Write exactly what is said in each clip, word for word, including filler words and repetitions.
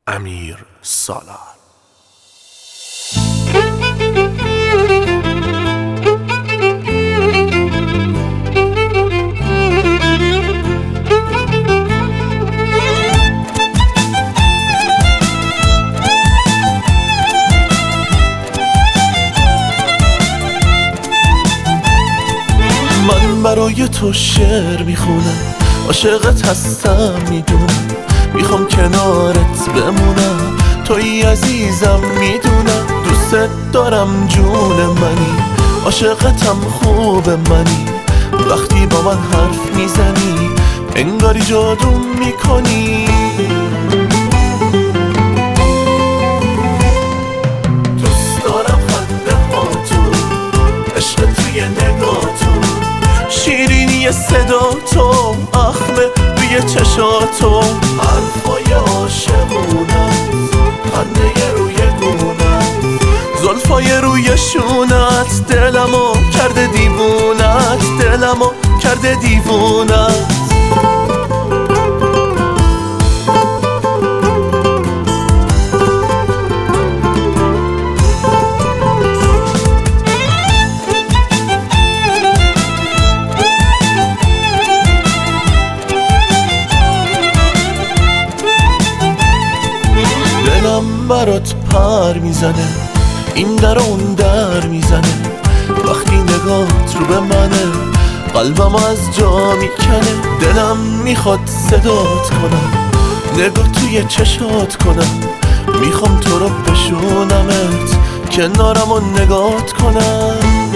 امیر سالار. من برای تو شعر میخونم، عاشقت هستم میدونم، میخوام کنارت بمونم، توی عزیزم میدونم، دوست دارم جون منی، عاشقتم خوب منی، وقتی با من حرف میزنی انگاری جادو میکنی. دوست دارم خنده هاتون، عشق توی نگاتون، شیرینی صدا تو، اخمه روی چشاتو، حرفای عاشقونت، خنده روی گونت، زلفای روی شونت، دلمو کرده دیوونت، دلمو کرده دیوونت. دلم برات پر میزنه، این در و اون در میزنه، وقتی نگات رو به منه قلبم از جا میکنه، دلم میخواد صدات کنم، نگاه توی چشات کنم، میخوام تو رو بشونمت، کنارم و نگات کنم.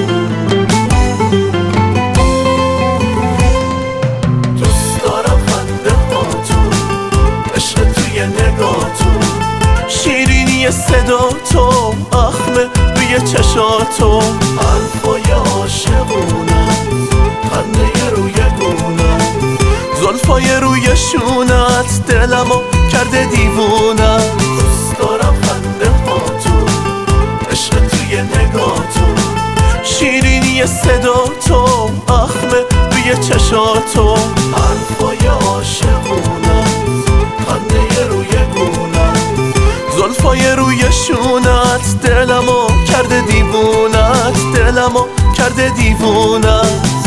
دوست دارم خنده هاتون، عشق توی نگاتون، شیرینی صدا تو، اخمه روی چشاتو، حرفای عاشقونت، خنده روی گونت، زلفای روی شونت، دلمو کرده دیوونت. دوست دارم خنده هاتون، عشق توی نگاتون، شیرینی صدا تو، اخمه روی چشاتو، حرفای عاشقونت، خنده روی گونت، زلفای روی شونت، دلمو کرده دیوونت، دلمو کرده دیوونت.